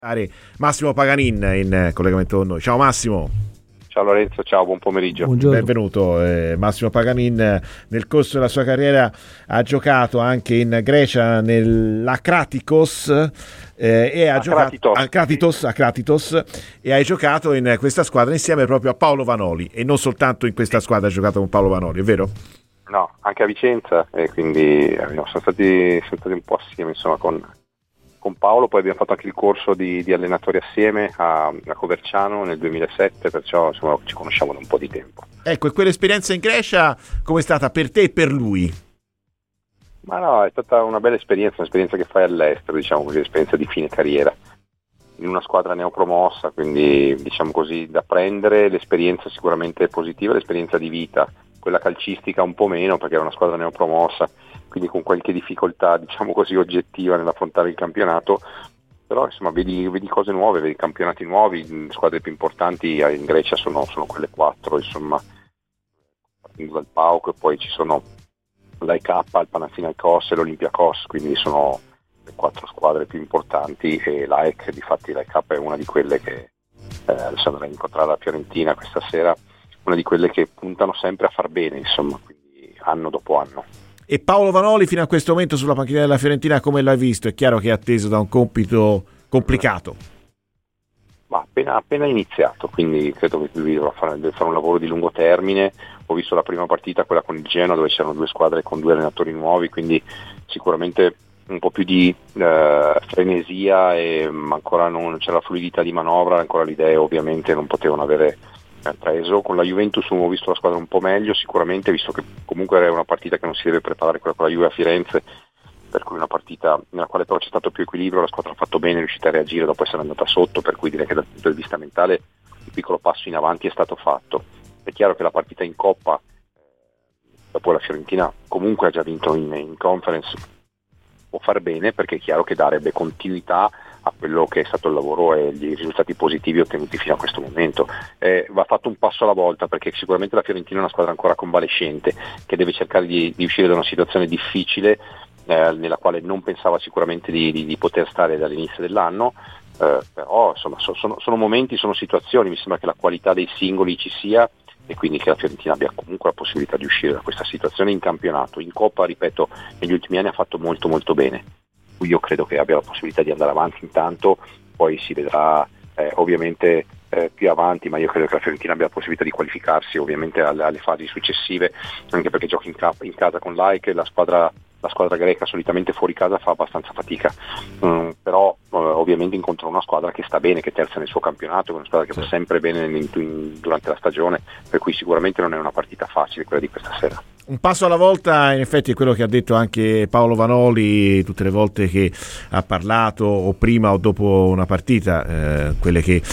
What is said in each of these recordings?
Massimo Paganin in collegamento con noi. Ciao Massimo. Ciao Lorenzo, ciao, buon pomeriggio. Buongiorno. Benvenuto. Massimo Paganin nel corso della sua carriera ha giocato anche in Grecia nell'Akratikos e ha giocato Akratitos e hai giocato in questa squadra insieme proprio a Paolo Vanoli, e non soltanto in questa squadra hai giocato con Paolo Vanoli, è vero? No, anche a Vicenza, e quindi siamo stati un po' assieme, insomma, con Paolo. Poi abbiamo fatto anche il corso di allenatori assieme a Coverciano nel 2007, perciò insomma ci conosciamo da un po' di tempo. Ecco, e quell'esperienza in Grecia come è stata per te e per lui? Ma no, è stata una bella esperienza, un'esperienza che fai all'estero, diciamo così, esperienza di fine carriera, in una squadra neopromossa, quindi diciamo così da prendere. L'esperienza sicuramente positiva, l'esperienza di vita, quella calcistica un po' meno perché era una squadra neopromossa, quindi con qualche difficoltà, diciamo così, oggettiva nell'affrontare il campionato, però insomma vedi cose nuove, vedi campionati nuovi. Le squadre più importanti in Grecia sono quelle 4, insomma, partendo dal PAOK, e poi ci sono l'AEK, il Panathinaikos e l'Olympiakos, quindi sono le 4 squadre più importanti, e l'AEK, difatti l'AEK è una di quelle che adesso andrà a incontrare la Fiorentina questa sera, una di quelle che puntano sempre a far bene, insomma, quindi anno dopo anno. E Paolo Vanoli fino a questo momento sulla panchina della Fiorentina come l'hai visto? È chiaro che è atteso da un compito complicato. Ma appena iniziato, quindi credo che lui dovrà fare un lavoro di lungo termine. Ho visto la prima partita, quella con il Genoa, dove c'erano 2 squadre con 2 allenatori nuovi, quindi sicuramente un po' più di frenesia, e ancora non c'era la fluidità di manovra, ancora le idee ovviamente non potevano avere preso. Con la Juventus ho visto la squadra un po' meglio sicuramente, visto che comunque era una partita che non si deve preparare, quella con la Juve a Firenze, per cui una partita nella quale però c'è stato più equilibrio, la squadra ha fatto bene, è riuscita a reagire dopo essere andata sotto, per cui direi che dal punto di vista mentale un piccolo passo in avanti è stato fatto. È chiaro che la partita in Coppa, dopo la Fiorentina comunque ha già vinto in Conference, può far bene, perché è chiaro che darebbe continuità a quello che è stato il lavoro e i risultati positivi ottenuti fino a questo momento. Va fatto un passo alla volta, perché sicuramente la Fiorentina è una squadra ancora convalescente, che deve cercare di uscire da una situazione difficile, nella quale non pensava sicuramente di poter stare dall'inizio dell'anno, però insomma sono momenti, sono situazioni. Mi sembra che la qualità dei singoli ci sia, e quindi che la Fiorentina abbia comunque la possibilità di uscire da questa situazione in campionato. In Coppa, ripeto, negli ultimi anni ha fatto molto molto bene. Io credo che abbia la possibilità di andare avanti intanto, poi si vedrà ovviamente più avanti, ma io credo che la Fiorentina abbia la possibilità di qualificarsi ovviamente alle fasi successive, anche perché giochi in casa con l'AEK. La squadra greca solitamente fuori casa fa abbastanza fatica, però ovviamente incontra una squadra che sta bene, che è terza nel suo campionato, una squadra che va sempre bene durante la stagione, per cui sicuramente non è una partita facile quella di questa sera. Un passo alla volta, in effetti, è quello che ha detto anche Paolo Vanoli tutte le volte che ha parlato, o prima o dopo una partita, quelle in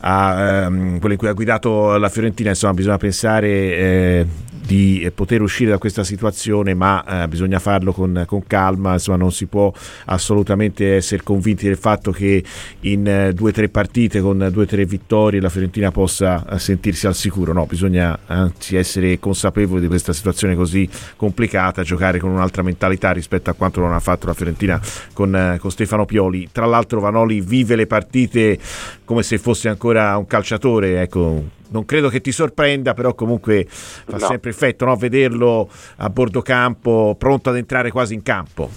cui ha guidato la Fiorentina. Insomma, bisogna pensare di poter uscire da questa situazione, ma bisogna farlo con calma. Insomma, non si può assolutamente essere convinti del fatto che in 2-3 partite con 2-3 vittorie la Fiorentina possa sentirsi al sicuro. No, bisogna anzi essere consapevoli di questa situazione così complicata, giocare con un'altra mentalità rispetto a quanto non ha fatto la Fiorentina con Stefano Pioli. Tra l'altro Vanoli vive le partite come se fosse ancora un calciatore, ecco. Non credo che ti sorprenda, però comunque fa sempre effetto, no? Vederlo a bordo campo, pronto ad entrare quasi in campo.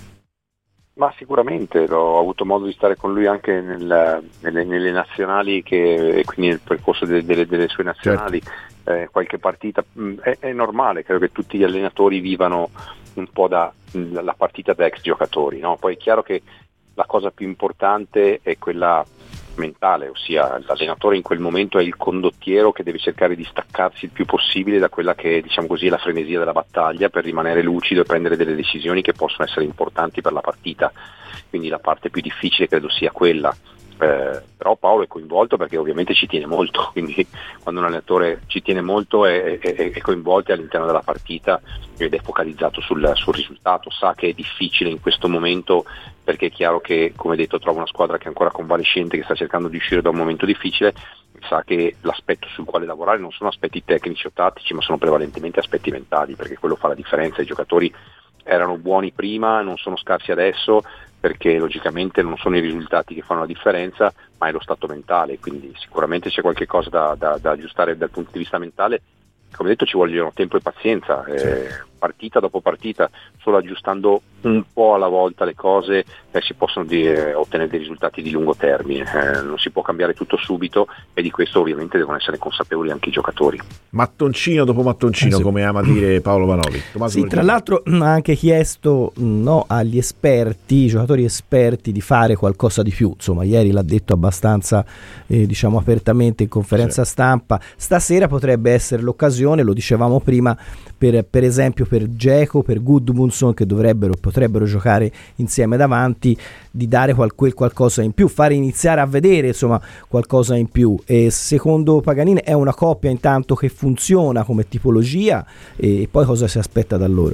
Ma sicuramente ho avuto modo di stare con lui anche nelle nazionali, e quindi nel percorso delle sue nazionali. Certo. Qualche partita è normale, credo che tutti gli allenatori vivano un po' la partita da ex giocatori, no? Poi è chiaro che la cosa più importante è quella mentale, ossia l'allenatore in quel momento è il condottiero che deve cercare di staccarsi il più possibile da quella che, diciamo così, è la frenesia della battaglia, per rimanere lucido e prendere delle decisioni che possono essere importanti per la partita. Quindi la parte più difficile credo sia quella. Però Paolo è coinvolto perché ovviamente ci tiene molto, quindi quando un allenatore ci tiene molto è coinvolto all'interno della partita ed è focalizzato sul risultato. Sa che è difficile in questo momento, perché è chiaro che, come detto, trova una squadra che è ancora convalescente, che sta cercando di uscire da un momento difficile. Sa che l'aspetto sul quale lavorare non sono aspetti tecnici o tattici, ma sono prevalentemente aspetti mentali, perché quello fa la differenza. I giocatori erano buoni prima, non sono scarsi adesso, perché logicamente non sono i risultati che fanno la differenza, ma è lo stato mentale, quindi sicuramente c'è qualche cosa da aggiustare dal punto di vista mentale. Come detto, ci vogliono tempo e pazienza, partita dopo partita, solo aggiustando un po' alla volta le cose si possono ottenere dei risultati di lungo termine, non si può cambiare tutto subito, e di questo ovviamente devono essere consapevoli anche i giocatori. Mattoncino dopo mattoncino, sì, come ama dire Paolo Vanoli. Sì, tra l'altro ha anche chiesto agli esperti, giocatori esperti, di fare qualcosa di più. Insomma, ieri l'ha detto abbastanza apertamente in conferenza stampa. Stasera potrebbe essere l'occasione, lo dicevamo prima, per esempio per Dzeko, per Gudmundsson, che potrebbero giocare insieme davanti, di dare quel qualcosa in più, fare iniziare a vedere qualcosa in più. E secondo Paganini è una coppia intanto che funziona come tipologia, e poi cosa si aspetta da loro?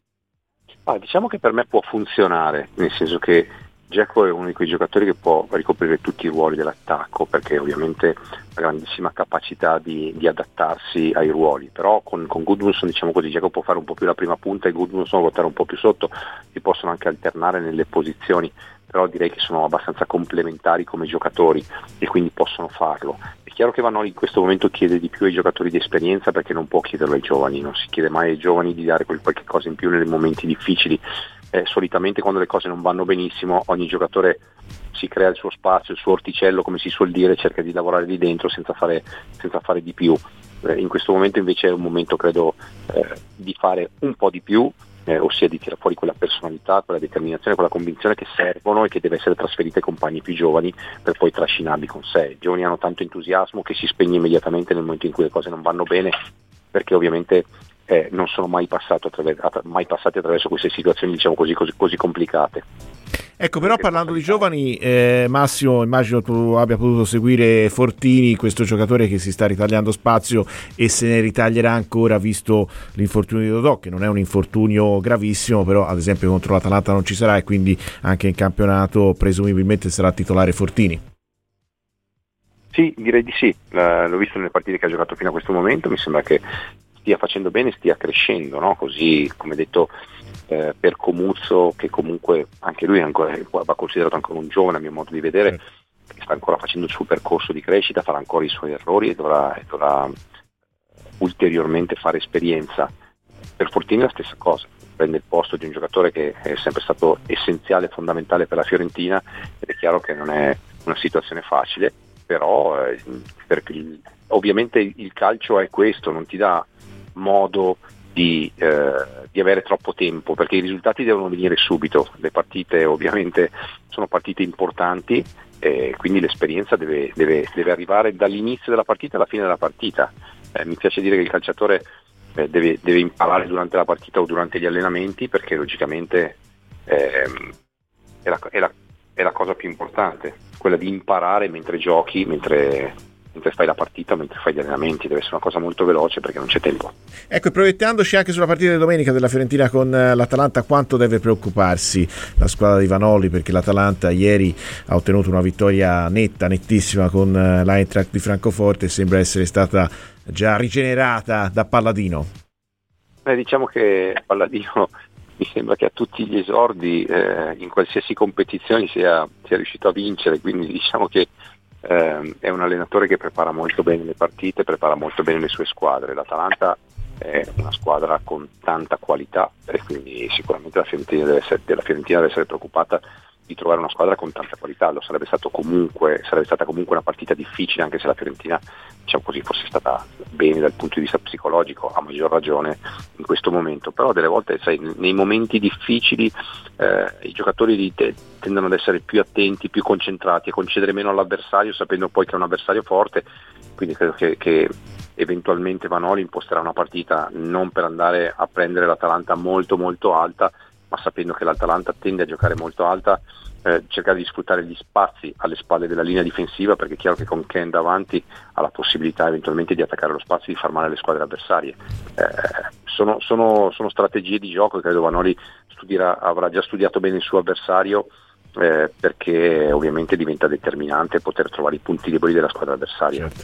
Diciamo che per me può funzionare, nel senso che Dzeko è uno di quei giocatori che può ricoprire tutti i ruoli dell'attacco, perché ovviamente ha grandissima capacità di adattarsi ai ruoli, però con Gudmundsson, diciamo così, Dzeko può fare un po' più la prima punta e Gudmundsson ruotare un po' più sotto, si possono anche alternare nelle posizioni, però direi che sono abbastanza complementari come giocatori e quindi possono farlo. È chiaro che Vanoli in questo momento chiede di più ai giocatori di esperienza, perché non può chiederlo ai giovani, non si chiede mai ai giovani di dare qualche cosa in più nei momenti difficili. Solitamente quando le cose non vanno benissimo ogni giocatore si crea il suo spazio, il suo orticello, come si suol dire, cerca di lavorare lì dentro senza fare di più. In questo momento invece è un momento, credo, di fare un po' di più, ossia di tirare fuori quella personalità, quella determinazione, quella convinzione che servono e che deve essere trasferita ai compagni più giovani per poi trascinarli con sé. I giovani hanno tanto entusiasmo che si spegne immediatamente nel momento in cui le cose non vanno bene, perché ovviamente non sono mai passati attraverso queste situazioni, diciamo così complicate. Ecco, però parlando di giovani, Massimo, immagino tu abbia potuto seguire Fortini, questo giocatore che si sta ritagliando spazio e se ne ritaglierà ancora, visto l'infortunio di Dodò, che non è un infortunio gravissimo, però ad esempio contro l'Atalanta non ci sarà, e quindi anche in campionato presumibilmente sarà titolare Fortini. Sì, direi di sì, l'ho visto nelle partite che ha giocato fino a questo momento, mi sembra che stia facendo bene, stia crescendo, no? Così come detto per Comuzzo, che comunque anche lui va considerato ancora un giovane a mio modo di vedere, che sta ancora facendo il suo percorso di crescita, farà ancora i suoi errori e dovrà ulteriormente fare esperienza. Per Fortini la stessa cosa, prende il posto di un giocatore che è sempre stato essenziale, fondamentale per la Fiorentina, ed è chiaro che non è una situazione facile, però ovviamente il calcio è questo, non ti dà modo di avere troppo tempo, perché i risultati devono venire subito. Le partite ovviamente sono partite importanti, quindi l'esperienza deve arrivare dall'inizio della partita alla fine della partita. Mi piace dire che il calciatore deve imparare durante la partita o durante gli allenamenti, perché logicamente è la cosa più importante, quella di imparare mentre giochi, mentre fai la partita, mentre fai gli allenamenti. Deve essere una cosa molto veloce perché non c'è tempo. Ecco, e proiettandoci anche sulla partita di domenica della Fiorentina con l'Atalanta, quanto deve preoccuparsi la squadra di Vanoli? Perché l'Atalanta ieri ha ottenuto una vittoria nettissima con l'Eintracht di Francoforte e sembra essere stata già rigenerata da Palladino. Diciamo che Palladino mi sembra che a tutti gli esordi in qualsiasi competizione sia riuscito a vincere, quindi diciamo che è un allenatore che prepara molto bene le partite, prepara molto bene le sue squadre. L'Atalanta è una squadra con tanta qualità e quindi sicuramente la Fiorentina deve essere preoccupata di trovare una squadra con tanta qualità. Sarebbe stata comunque una partita difficile, anche se la Fiorentina, diciamo così, fosse stata bene dal punto di vista psicologico, a maggior ragione in questo momento. Però delle volte, sai, nei momenti difficili i giocatori tendono ad essere più attenti, più concentrati, a concedere meno all'avversario, sapendo poi che è un avversario forte. Quindi credo che eventualmente Vanoli imposterà una partita non per andare a prendere l'Atalanta molto molto alta, ma sapendo che l'Atalanta tende a giocare molto alta, cercare di sfruttare gli spazi alle spalle della linea difensiva, perché è chiaro che con Ken davanti ha la possibilità eventualmente di attaccare lo spazio e di far male alle squadre avversarie. Sono strategie di gioco che credo Vanoli avrà già studiato bene il suo avversario, perché ovviamente diventa determinante poter trovare i punti deboli della squadra avversaria. Certo.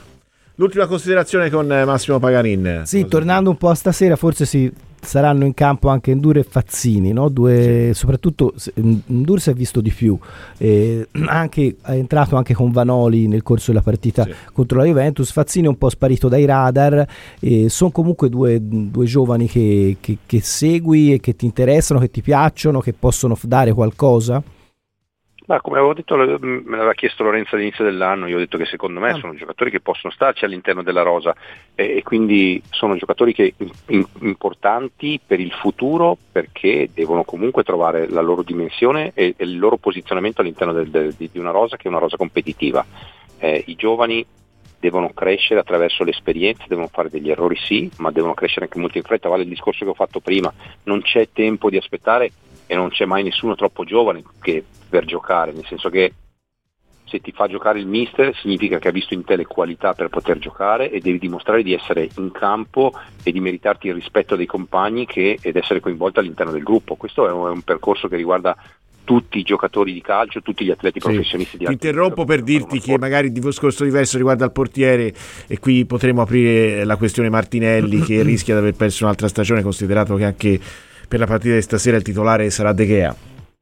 L'ultima considerazione con Massimo Paganin. Sì, tornando un po' a stasera, forse saranno in campo anche Ndur e Fazzini, no? Soprattutto Ndur si è visto di più, è entrato anche con Vanoli nel corso della partita contro la Juventus. Fazzini è un po' sparito dai radar, sono comunque due giovani che segui e che ti interessano, che ti piacciono, che possono dare qualcosa. Ma come avevo detto, me l'aveva chiesto Lorenzo all'inizio dell'anno, io ho detto che secondo me sono giocatori che possono starci all'interno della rosa e quindi sono giocatori che importanti per il futuro, perché devono comunque trovare la loro dimensione e il loro posizionamento all'interno di una rosa che è una rosa competitiva. I giovani devono crescere attraverso l'esperienza, devono fare degli errori sì, ma devono crescere anche molto in fretta. Vale il discorso che ho fatto prima, non c'è tempo di aspettare e non c'è mai nessuno troppo giovane per giocare, nel senso che se ti fa giocare il mister significa che ha visto in te le qualità per poter giocare e devi dimostrare di essere in campo e di meritarti il rispetto dei compagni ed essere coinvolto all'interno del gruppo. Questo è un percorso che riguarda tutti i giocatori di calcio, tutti gli atleti professionisti di Ti interrompo per dirti che magari il discorso diverso riguarda il portiere, e qui potremo aprire la questione Martinelli che rischia di aver perso un'altra stagione, considerato che anche per la partita di stasera il titolare sarà De Gea.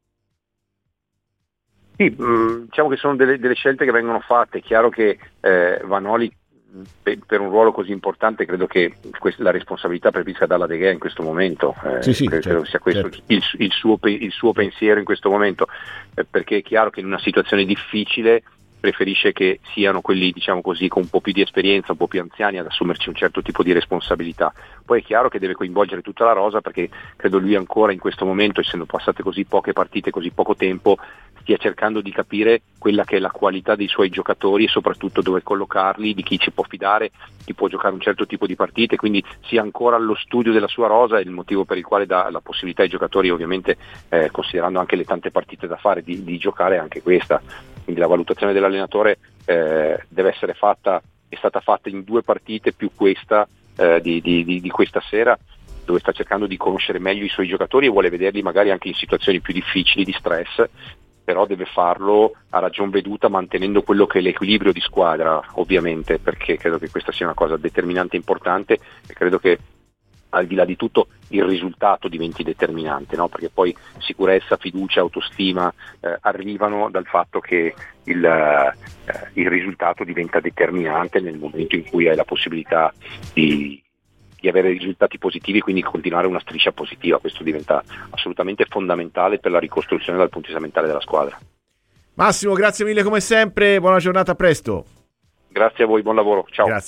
Sì, diciamo che sono delle scelte che vengono fatte. È chiaro che Vanoli per un ruolo così importante credo che la responsabilità preferisca dalla De Gea in questo momento, credo sia questo il suo pensiero in questo momento, perché è chiaro che in una situazione difficile preferisce che siano quelli, diciamo così, con un po' più di esperienza, un po' più anziani ad assumerci un certo tipo di responsabilità. Poi è chiaro che deve coinvolgere tutta la rosa, perché credo lui ancora in questo momento, essendo passate così poche partite, così poco tempo, stia cercando di capire quella che è la qualità dei suoi giocatori e soprattutto dove collocarli, di chi ci può fidare, chi può giocare un certo tipo di partite, quindi sia ancora allo studio della sua rosa, è il motivo per il quale dà la possibilità ai giocatori, ovviamente considerando anche le tante partite da fare, di giocare anche questa. Quindi la valutazione dell'allenatore deve essere fatta, è stata fatta in 2 partite più questa di questa sera, dove sta cercando di conoscere meglio i suoi giocatori e vuole vederli magari anche in situazioni più difficili di stress, però deve farlo a ragion veduta mantenendo quello che è l'equilibrio di squadra, ovviamente, perché credo che questa sia una cosa determinante e importante, e credo che al di là di tutto il risultato diventi determinante, no? Perché poi sicurezza, fiducia, autostima arrivano dal fatto che il risultato diventa determinante nel momento in cui hai la possibilità di avere risultati positivi, quindi continuare una striscia positiva. Questo diventa assolutamente fondamentale per la ricostruzione dal punto di vista mentale della squadra. Massimo, grazie mille come sempre, buona giornata, a presto. Grazie a voi, buon lavoro, ciao. Grazie.